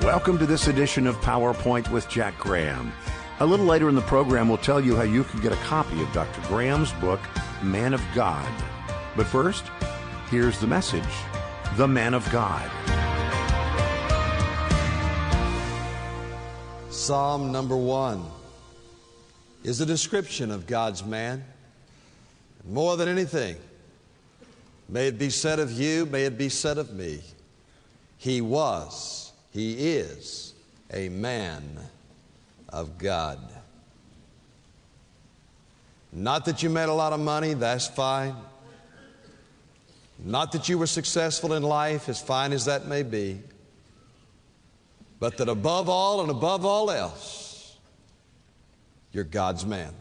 Welcome to this edition of PowerPoint with Jack Graham. A little later in the program, we'll tell you how you can get a copy of Dr. Graham's book, Man of God. But first, here's the message, The Man of God. Psalm number 1 is a description of God's man. More than anything, may it be said of you, may it be said of me, he is a man of God. Not that you made a lot of money, that's fine. Not that you were successful in life, as fine as that may be. But that above all and above all else, you're God's man.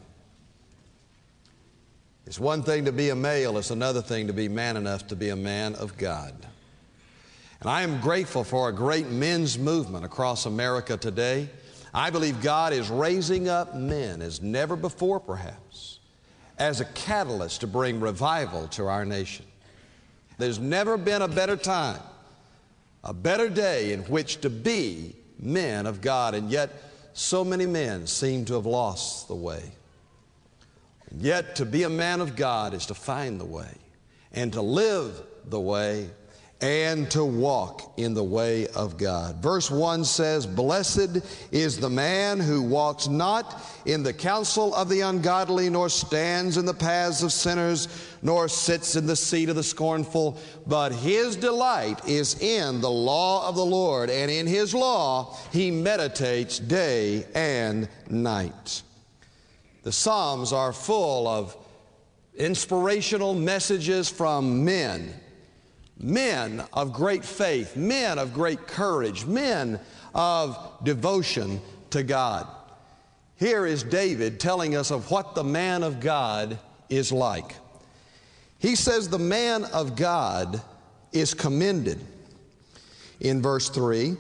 It's one thing to be a male, it's another thing to be man enough to be a man of God. And I am grateful for a great men's movement across America today. I believe God is raising up men as never before, perhaps, as a catalyst to bring revival to our nation. There's never been a better time, a better day in which to be men of God, and yet so many men seem to have lost the way. And yet to be a man of God is to find the way, and to live the way, and to walk in the way of God. Verse 1 says, "Blessed is the man who walks not in the counsel of the ungodly, nor stands in the paths of sinners, nor sits in the seat of the scornful, but his delight is in the law of the Lord, and in his law he meditates day and night." The Psalms are full of inspirational messages from men of great faith, men of great courage, men of devotion to God. Here is David telling us of what the man of God is like. He says the man of God is commended in verse 3.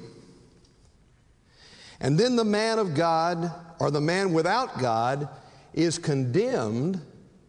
And then the man of God, or the man without God, is condemned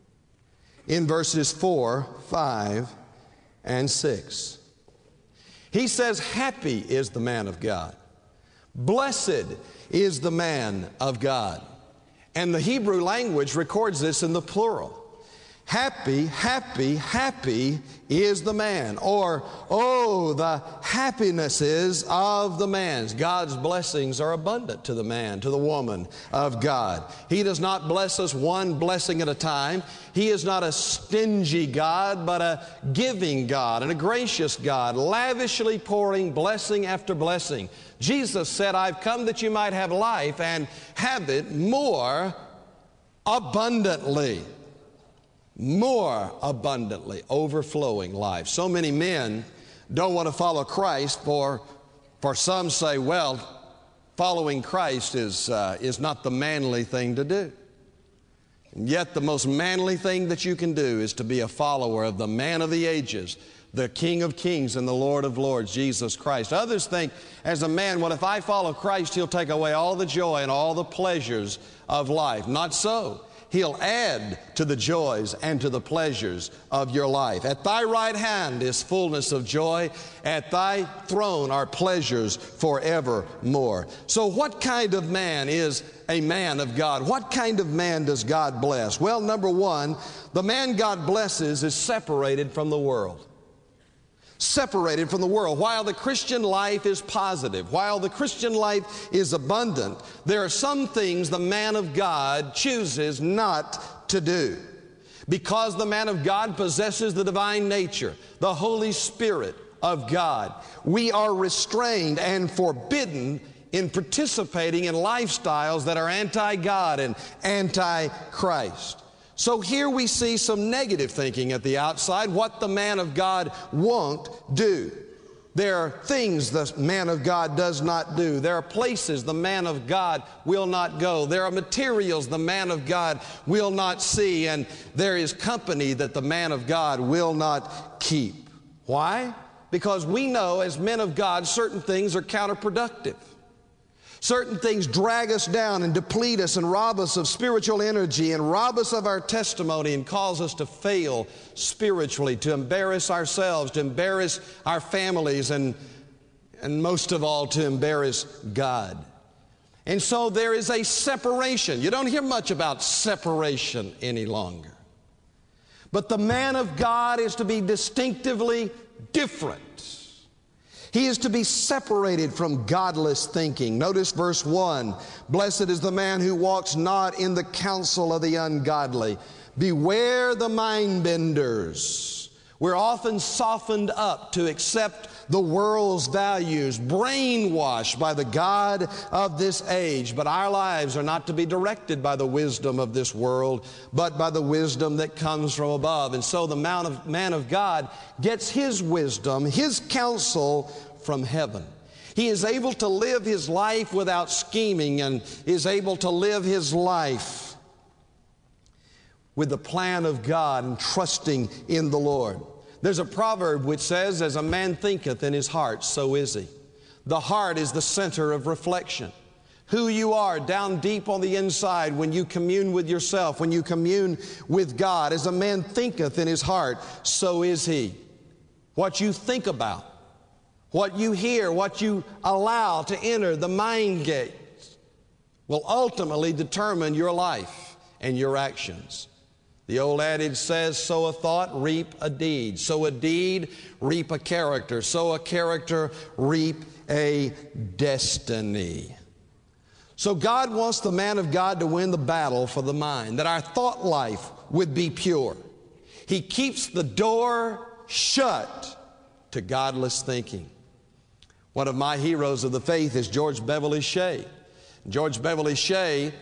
in verses 4, 5, and 6. He says, happy is the man of God. Blessed is the man of God. And the Hebrew language records this in the plural. Happy, happy, happy is the man. Or, oh, the happinesses of the man. God's blessings are abundant to the man, to the woman of God. He does not bless us one blessing at a time. He is not a stingy God, but a giving God and a gracious God, lavishly pouring blessing after blessing. Jesus said, I've come that you might have life and have it more abundantly. More abundantly, overflowing life. So many men don't want to follow Christ, for some say, well, following Christ is not the manly thing to do. And yet the most manly thing that you can do is to be a follower of the man of the ages, the King of Kings and the Lord of Lords, Jesus Christ. Others think as a man, well, if I follow Christ, He'll take away all the joy and all the pleasures of life. Not so. He'll add to the joys and to the pleasures of your life. At thy right hand is fullness of joy. At thy throne are pleasures forevermore. So what kind of man is a man of God? What kind of man does God bless? Well, number one, the man God blesses is separated from the world. Separated from the world. While the Christian life is positive, while the Christian life is abundant, there are some things the man of God chooses not to do. Because the man of God possesses the divine nature, the Holy Spirit of God, we are restrained and forbidden in participating in lifestyles that are anti-God and anti-Christ. So here we see some negative thinking at the outside, what the man of God won't do. There are things the man of God does not do. There are places the man of God will not go. There are materials the man of God will not see. And there is company that the man of God will not keep. Why? Because we know as men of God certain things are counterproductive. Certain things drag us down and deplete us and rob us of spiritual energy and rob us of our testimony and cause us to fail spiritually, to embarrass ourselves, to embarrass our families, and and most of all to embarrass God. And so there is a separation. You don't hear much about separation any longer. But the man of God is to be distinctively different. He is to be separated from godless thinking. Notice verse 1. Blessed is the man who walks not in the counsel of the ungodly. Beware the mind benders. We're often softened up to accept the world's values, brainwashed by the god of this age. But our lives are not to be directed by the wisdom of this world, but by the wisdom that comes from above. And so the man of God gets his wisdom, his counsel from heaven. He is able to live his life without scheming, and is able to live his life with the plan of God and trusting in the Lord. There's a proverb which says, as a man thinketh in his heart, so is he. The heart is the center of reflection. Who you are down deep on the inside when you commune with yourself, when you commune with God. As a man thinketh in his heart, so is he. What you think about, what you hear, what you allow to enter the mind gate will ultimately determine your life and your actions. The old adage says, sow a thought, reap a deed. Sow a deed, reap a character. Sow a character, reap a destiny. So God wants the man of God to win the battle for the mind, that our thought life would be pure. He keeps the door shut to godless thinking. One of my heroes of the faith is George Beverly Shea. George Beverly Shea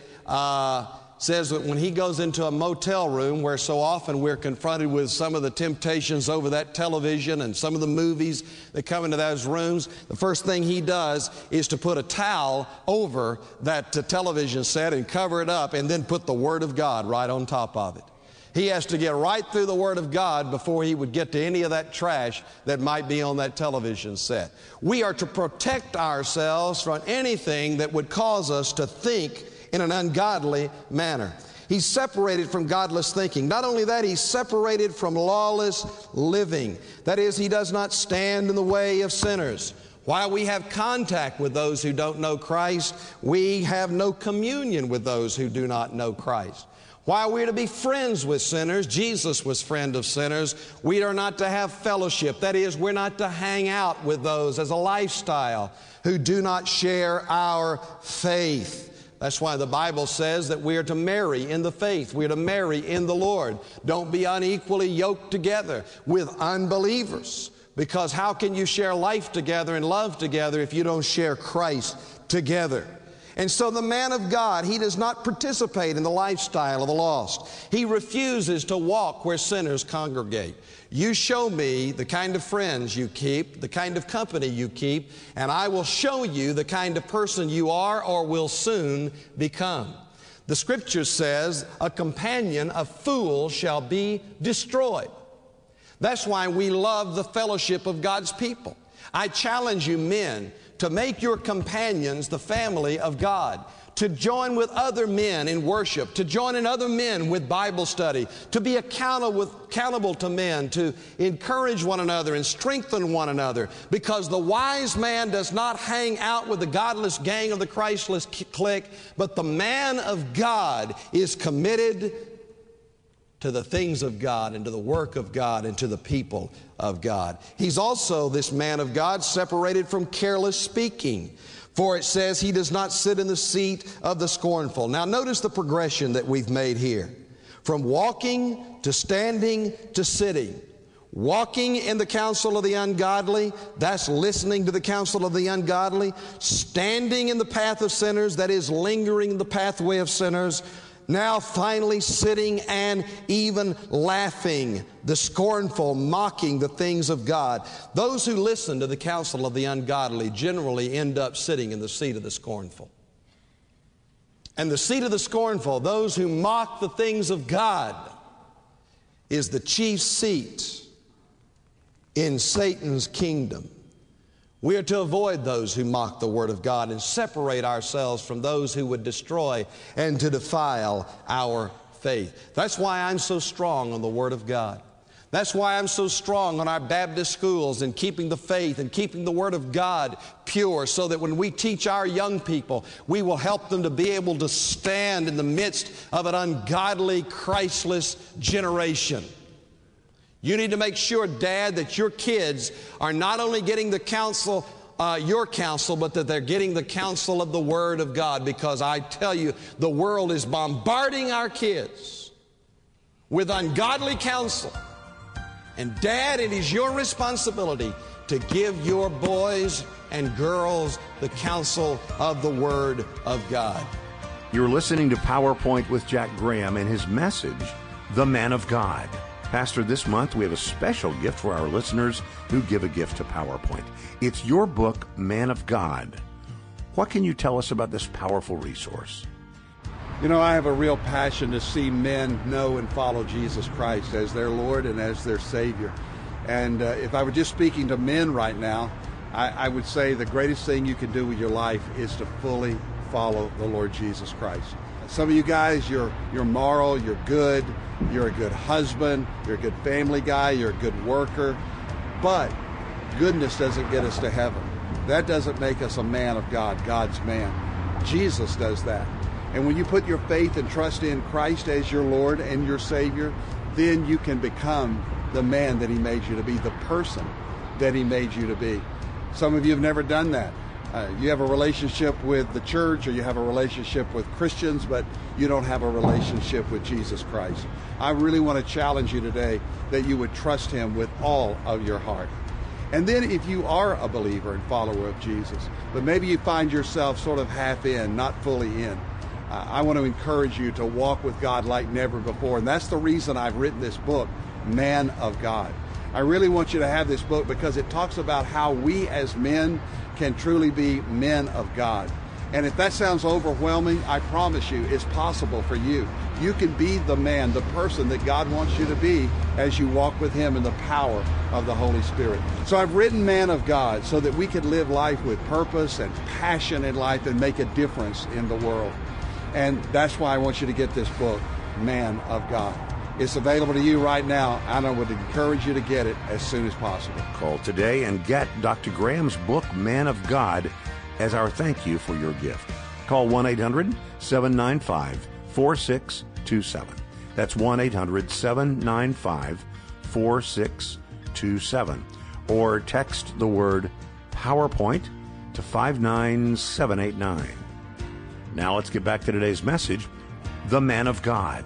says that when he goes into a motel room, where so often we're confronted with some of the temptations over that television and some of the movies that come into those rooms, the first thing he does is to put a towel over that television set and cover it up, and then put the Word of God right on top of it. He has to get right through the Word of God before he would get to any of that trash that might be on that television set. We are to protect ourselves from anything that would cause us to think in an ungodly manner. He's separated from godless thinking. Not only that, he's separated from lawless living. That is, he does not stand in the way of sinners. While we have contact with those who don't know Christ, we have no communion with those who do not know Christ. While we're to be friends with sinners, Jesus was friend of sinners, we are not to have fellowship. That is, we're not to hang out with those as a lifestyle who do not share our faith. That's why the Bible says that we are to marry in the faith. We are to marry in the Lord. Don't be unequally yoked together with unbelievers, because how can you share life together and love together if you don't share Christ together? And so the man of God, he does not participate in the lifestyle of the lost. He refuses to walk where sinners congregate. You show me the kind of friends you keep, the kind of company you keep, and I will show you the kind of person you are or will soon become. The Scripture says, a companion of fools shall be destroyed. That's why we love the fellowship of God's people. I challenge you men to make your companions the family of God, to join with other men in worship, to join in other men with Bible study, to be accountable to men, to encourage one another and strengthen one another, because the wise man does not hang out with the godless gang of the Christless clique, but the man of God is committed to the things of God and to the work of God and to the people of God. He's also, this man of God, separated from careless speaking. For it says he does not sit in the seat of the scornful. Now notice the progression that we've made here. From walking to standing to sitting. Walking in the counsel of the ungodly, that's listening to the counsel of the ungodly. Standing in the path of sinners, that is lingering in the pathway of sinners. Now finally sitting and even laughing, the scornful, mocking the things of God. Those who listen to the counsel of the ungodly generally end up sitting in the seat of the scornful. And the seat of the scornful, those who mock the things of God, is the chief seat in Satan's kingdom. We are to avoid those who mock the Word of God and separate ourselves from those who would destroy and to defile our faith. That's why I'm so strong on the Word of God. That's why I'm so strong on our Baptist schools and keeping the faith and keeping the Word of God pure, so that when we teach our young people, we will help them to be able to stand in the midst of an ungodly, Christless generation. You need to make sure, Dad, that your kids are not only getting the counsel, your counsel, but that they're getting the counsel of the Word of God, because I tell you, the world is bombarding our kids with ungodly counsel. And Dad, it is your responsibility to give your boys and girls the counsel of the Word of God. You're listening to PowerPoint with Jack Graham and his message, The Man of God. Pastor, this month we have a special gift for our listeners who give a gift to PowerPoint. It's your book, Man of God. What can you tell us about this powerful resource? You know, I have a real passion to see men know and follow Jesus Christ as their Lord and as their Savior. And if I were just speaking to men right now, I would say the greatest thing you can do with your life is to fully follow the Lord Jesus Christ. Some of you guys, you're moral, you're good, you're a good husband, you're a good family guy, you're a good worker, but goodness doesn't get us to heaven. That doesn't make us a man of God, God's man. Jesus does that. And when you put your faith and trust in Christ as your Lord and your Savior, then you can become the man that He made you to be, the person that He made you to be. Some of you have never done that. You have a relationship with the church, or you have a relationship with Christians, but you don't have a relationship with Jesus Christ. I really want to challenge you today that you would trust Him with all of your heart. And then if you are a believer and follower of Jesus, but maybe you find yourself sort of half in, not fully in, I want to encourage you to walk with God like never before. And that's the reason I've written this book, Man of God. I really want you to have this book because it talks about how we as men can truly be men of God. And if that sounds overwhelming, I promise you it's possible for you. You can be the man, the person that God wants you to be as you walk with Him in the power of the Holy Spirit. So I've written Man of God so that we can live life with purpose and passion in life and make a difference in the world. And that's why I want you to get this book, Man of God. It's available to you right now, and I would encourage you to get it as soon as possible. Call today and get Dr. Graham's book, Man of God, as our thank you for your gift. Call 1-800-795-4627. That's 1-800-795-4627. Or text the word PowerPoint to 59789. Now let's get back to today's message, The Man of God.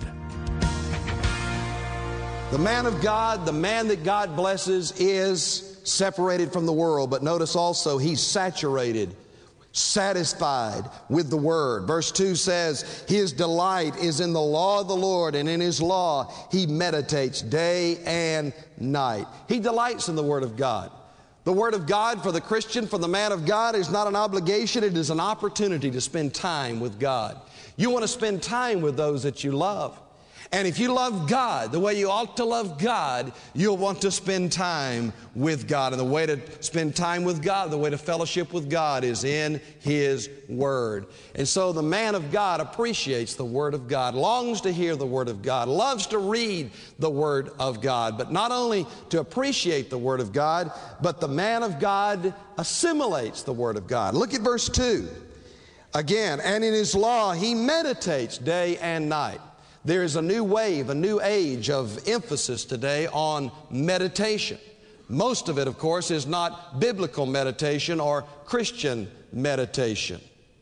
The man of God, the man that God blesses, is separated from the world. But notice also, he's saturated, satisfied with the Word. Verse 2 says, his delight is in the law of the Lord, and in His law he meditates day and night. He delights in the Word of God. The Word of God for the Christian, for the man of God, is not an obligation. It is an opportunity to spend time with God. You want to spend time with those that you love. And if you love God the way you ought to love God, you'll want to spend time with God. And the way to spend time with God, the way to fellowship with God, is in His Word. And so the man of God appreciates the Word of God, longs to hear the Word of God, loves to read the Word of God. But not only to appreciate the Word of God, but the man of God assimilates the Word of God. Look at verse 2. Again, and in His law he meditates day and night. There is a new wave, a new age of emphasis today on meditation. Most of it, of course, is not biblical meditation or Christian meditation.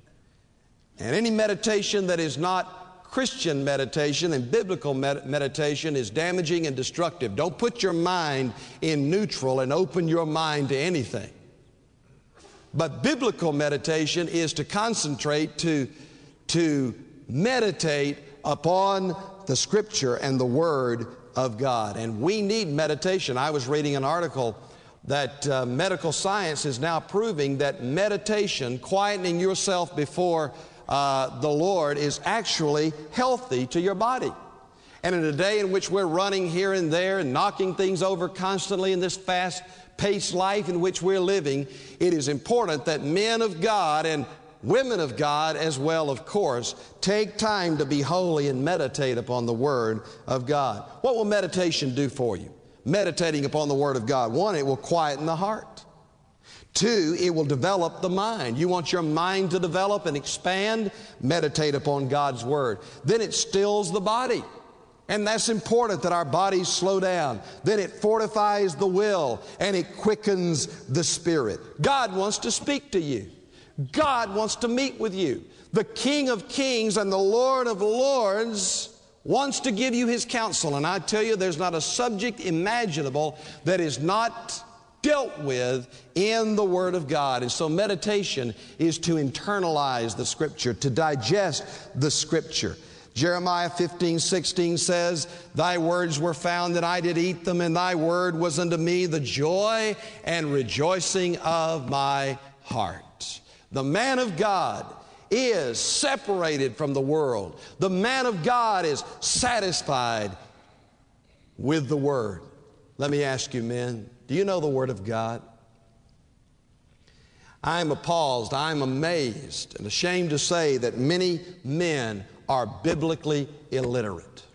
And any meditation that is not Christian meditation and biblical meditation is damaging and destructive. Don't put your mind in neutral and open your mind to anything. But biblical meditation is to concentrate, to meditate upon the Scripture and the Word of God. And we need meditation. I was reading an article that medical science is now proving that meditation, quietening yourself before the Lord, is actually healthy to your body. And in a day in which we're running here and there and knocking things over constantly in this fast-paced life in which we're living, it is important that men of God and women of God as well, of course, take time to be holy and meditate upon the Word of God. What will meditation do for you? meditating upon the Word of God. One, it will quieten the heart. Two, it will develop the mind. You want your mind to develop and expand? Meditate upon God's Word. Then it stills the body. And that's important that our bodies slow down. Then it fortifies the will and it quickens the spirit. God wants to speak to you. God wants to meet with you. The King of Kings and the Lord of Lords wants to give you His counsel. And I tell you, there's not a subject imaginable that is not dealt with in the Word of God. And so meditation is to internalize the Scripture, to digest the Scripture. Jeremiah 15:16 says, Thy words were found, and I did eat them, and Thy word was unto me the joy and rejoicing of my heart. The man of God is separated from the world. The man of God is satisfied with the Word. Let me ask you, men, do you know the Word of God? I'm appalled, I'm amazed, and ashamed to say that many men are biblically illiterate.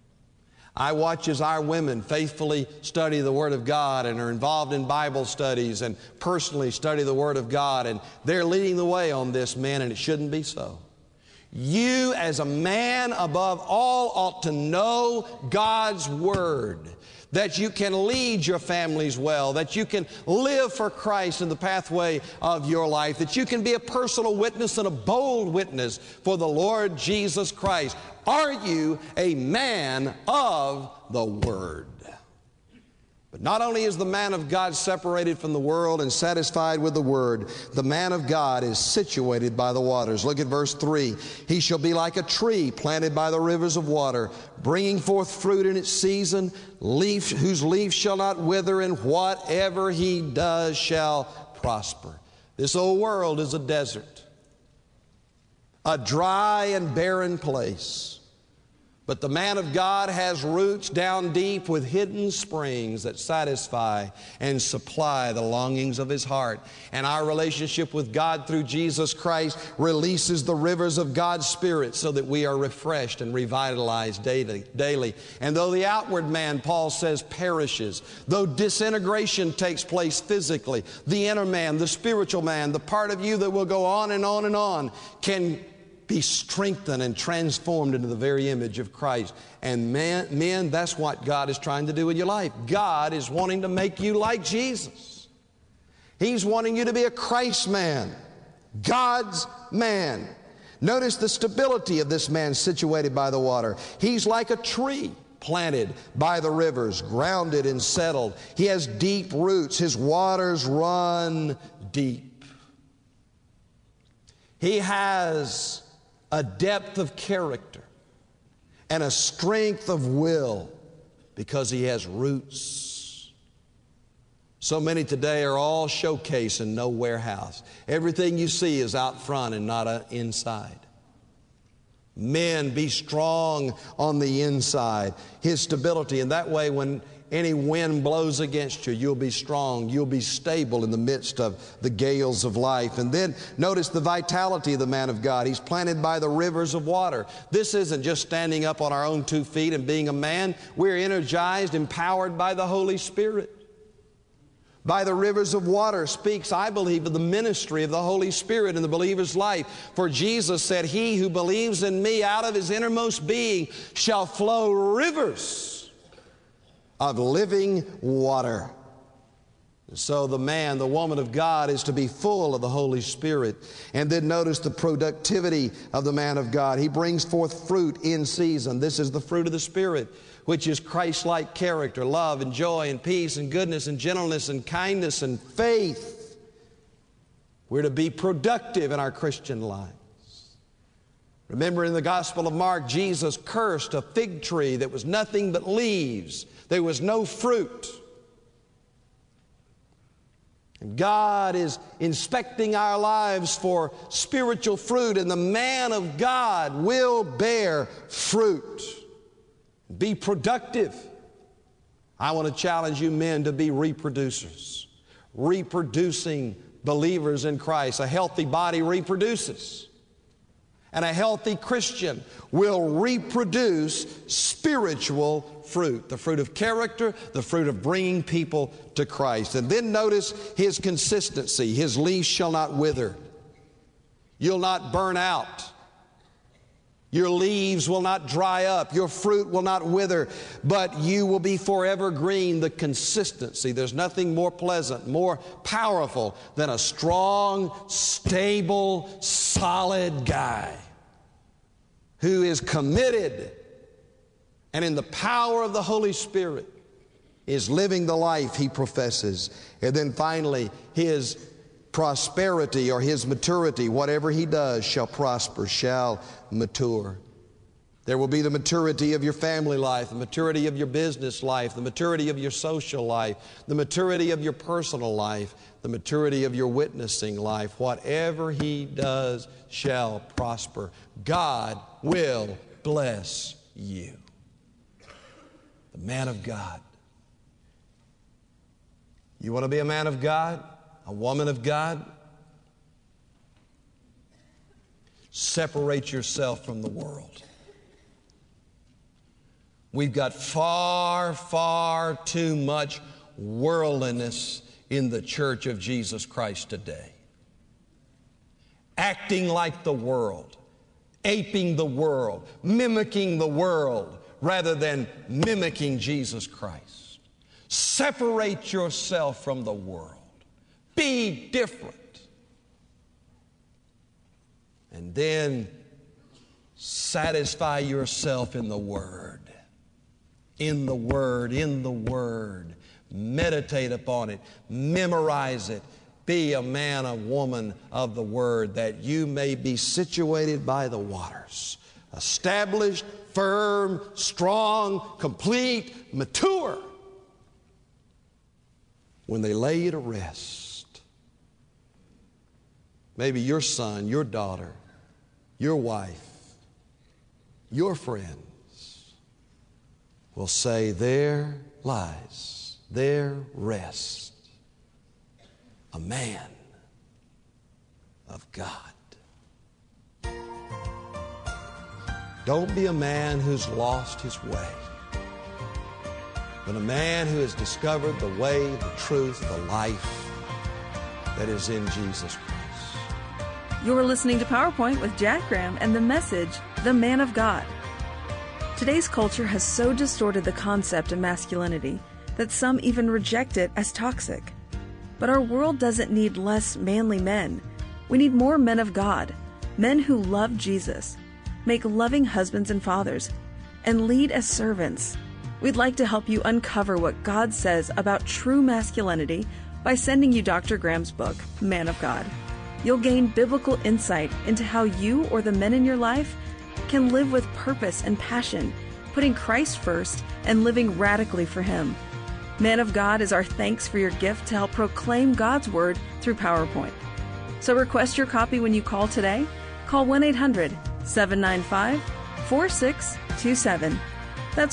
I watch as our women faithfully study the Word of God and are involved in Bible studies and personally study the Word of God, and they're leading the way on this, men, and it shouldn't be so. You as a man above all ought to know God's Word, that you can lead your families well, that you can live for Christ in the pathway of your life, that you can be a personal witness and a bold witness for the Lord Jesus Christ. Are you a man of the Word? But not only is the man of God separated from the world and satisfied with the Word, the man of God is situated by the waters. Look at verse 3. He shall be like a tree planted by the rivers of water, bringing forth fruit in its season, whose leaf shall not wither, and whatever he does shall prosper. This old world is a desert, a dry and barren place. But the man of God has roots down deep with hidden springs that satisfy and supply the longings of his heart. And our relationship with God through Jesus Christ releases the rivers of God's Spirit so that we are refreshed and revitalized daily. And though the outward man, Paul says, perishes, though disintegration takes place physically, the inner man, the spiritual man, the part of you that will go on and on and on, can be strengthened and transformed into the very image of Christ. And men, that's what God is trying to do in your life. God is wanting to make you like Jesus. He's wanting you to be a Christ man, God's man. Notice the stability of this man situated by the water. He's like a tree planted by the rivers, grounded and settled. He has deep roots. His waters run deep. He has a depth of character and a strength of will because he has roots. So many today are all showcase and no warehouse. Everything you see is out front and not inside. Men, be strong on the inside. His stability, and that way when any wind blows against you, you'll be strong, you'll be stable in the midst of the gales of life. And then notice the vitality of the man of God. He's planted by the rivers of water. This isn't just standing up on our own 2 feet and being a man. We're energized, empowered by the Holy Spirit. By the rivers of water speaks, I believe, of the ministry of the Holy Spirit in the believer's life. For Jesus said, He who believes in me, out of his innermost being shall flow rivers of living water. So the man, the woman of God is to be full of the Holy Spirit. And then notice the productivity of the man of God. He brings forth fruit in season. This is the fruit of the Spirit, which is Christ-like character, love and joy and peace and goodness and gentleness and kindness and faith. We're to be productive in our Christian lives. Remember in the Gospel of Mark, Jesus cursed a fig tree that was nothing but leaves. There was no fruit. And God is inspecting our lives for spiritual fruit, and the man of God will bear fruit. Be productive. I want to challenge you men to be reproducers, reproducing believers in Christ. A healthy body reproduces. And a healthy Christian will reproduce spiritual fruit, the fruit of character, the fruit of bringing people to Christ. And then notice his consistency. His leaves shall not wither. You'll not burn out. Your leaves will not dry up. Your fruit will not wither, but you will be forever green. The consistency. There's nothing more pleasant, more powerful than a strong, stable, solid guy who is committed and in the power of the Holy Spirit is living the life he professes. And then finally, his prosperity or his maturity, whatever he does shall prosper, shall mature. There will be the maturity of your family life, the maturity of your business life, the maturity of your social life, the maturity of your personal life, the maturity of your witnessing life. Whatever he does shall prosper. God will bless you. The man of God. You want to be a man of God? A woman of God? Separate yourself from the world. We've got far, far too much worldliness in the church of Jesus Christ today. Acting like the world, aping the world, mimicking the world, rather than mimicking Jesus Christ. Separate yourself from the world. Be different. And then satisfy yourself in the Word. In the Word, in the Word. Meditate upon it. Memorize it. Be a man, a woman of the Word, that you may be situated by the waters. Established, firm, strong, complete, mature. When they lay you to rest. Maybe your son, your daughter, your wife, your friends will say, there lies, there rests a man of God. Don't be a man who's lost his way, but a man who has discovered the way, the truth, the life that is in Jesus Christ. You're listening to PowerPoint with Jack Graham and the message, The Man of God. Today's culture has so distorted the concept of masculinity that some even reject it as toxic. But our world doesn't need less manly men. We need more men of God, men who love Jesus, make loving husbands and fathers, and lead as servants. We'd like to help you uncover what God says about true masculinity by sending you Dr. Graham's book, Man of God. You'll gain biblical insight into how you or the men in your life can live with purpose and passion, putting Christ first and living radically for Him. Man of God is our thanks for your gift to help proclaim God's Word through PowerPoint. So request your copy when you call today. Call 1-800-795-4627. That's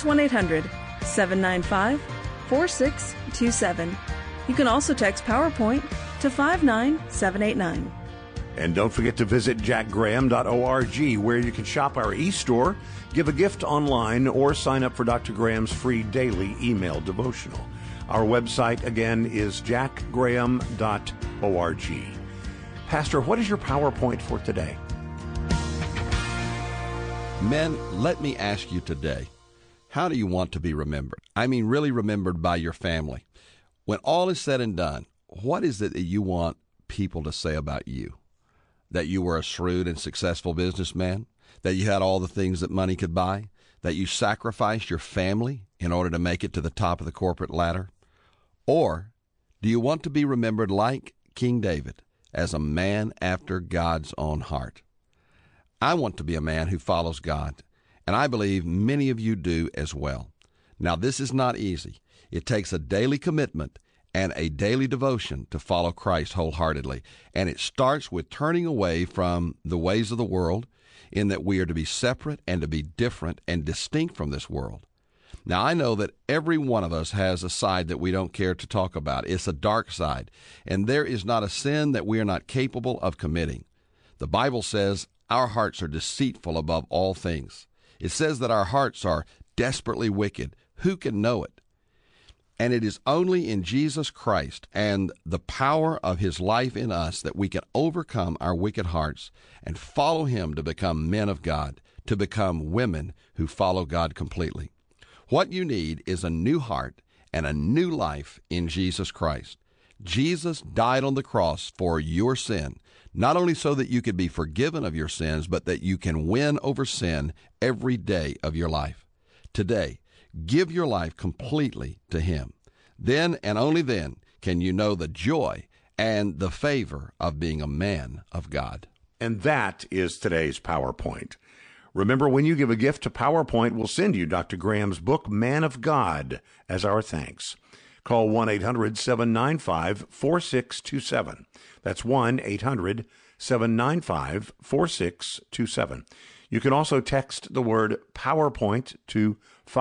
1-800-795-4627. You can also text PowerPoint to 59789. And don't forget to visit jackgraham.org, where you can shop our e-store, give a gift online, or sign up for Dr. Graham's free daily email devotional. Our website, again, is jackgraham.org. Pastor, what is your PowerPoint for today? Men, let me ask you today, how do you want to be remembered? I mean, really remembered by your family. When all is said and done, what is it that you want people to say about you? That you were a shrewd and successful businessman? That you had all the things that money could buy? That you sacrificed your family in order to make it to the top of the corporate ladder? Or do you want to be remembered like King David as a man after God's own heart? I want to be a man who follows God, and I believe many of you do as well. Now, this is not easy. It takes a daily commitment and a daily devotion to follow Christ wholeheartedly. And it starts with turning away from the ways of the world, in that we are to be separate and to be different and distinct from this world. Now, I know that every one of us has a side that we don't care to talk about. It's a dark side. And there is not a sin that we are not capable of committing. The Bible says, our hearts are deceitful above all things. It says that our hearts are desperately wicked. Who can know it? And it is only in Jesus Christ and the power of his life in us that we can overcome our wicked hearts and follow him to become men of God, to become women who follow God completely. What you need is a new heart and a new life in Jesus Christ. Jesus died on the cross for your sin, not only so that you could be forgiven of your sins, but that you can win over sin every day of your life. Today, give your life completely to him. Then and only then can you know the joy and the favor of being a man of God. And that is today's PowerPoint. Remember, when you give a gift to PowerPoint, we'll send you Dr. Graham's book, Man of God, as our thanks. Call 1-800-795-4627. That's 1-800-795-4627. You can also text the word PowerPoint to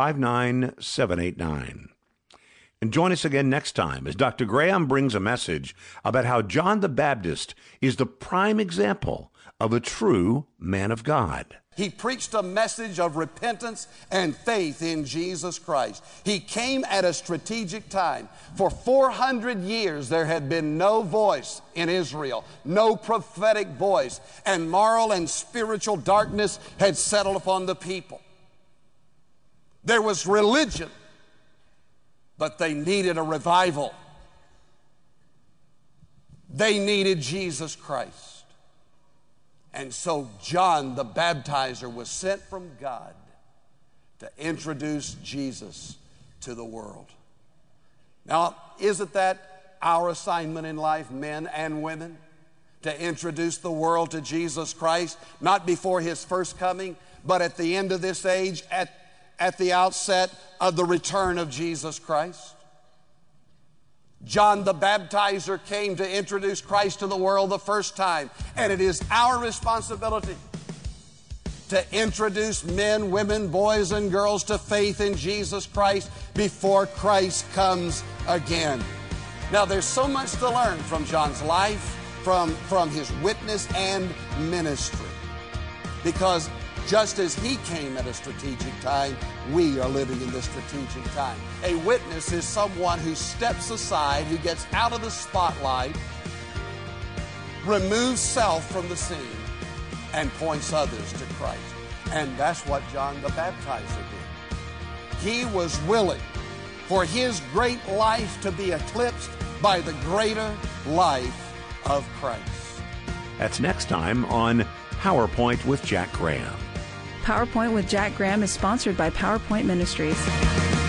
59789. And join us again next time as Dr. Graham brings a message about how John the Baptist is the prime example of a true man of God. He preached a message of repentance and faith in Jesus Christ. He came at a strategic time. For 400 years, there had been no voice in Israel, no prophetic voice, and moral and spiritual darkness had settled upon the people. There was religion, but they needed a revival. They needed Jesus Christ. And so John the Baptizer was sent from God to introduce Jesus to the world. Now, isn't that our assignment in life, men and women? To introduce the world to Jesus Christ, not before his first coming, but at the end of this age, at the outset of the return of Jesus Christ. John the Baptizer came to introduce Christ to the world the first time, and it is our responsibility to introduce men, women, boys, and girls to faith in Jesus Christ before Christ comes again. Now, there's so much to learn from John's life, from his witness and ministry, because just as he came at a strategic time, we are living in this strategic time. A witness is someone who steps aside, who gets out of the spotlight, removes self from the scene, and points others to Christ. And that's what John the Baptizer did. He was willing for his great life to be eclipsed by the greater life of Christ. That's next time on PowerPoint with Jack Graham. PowerPoint with Jack Graham is sponsored by PowerPoint Ministries.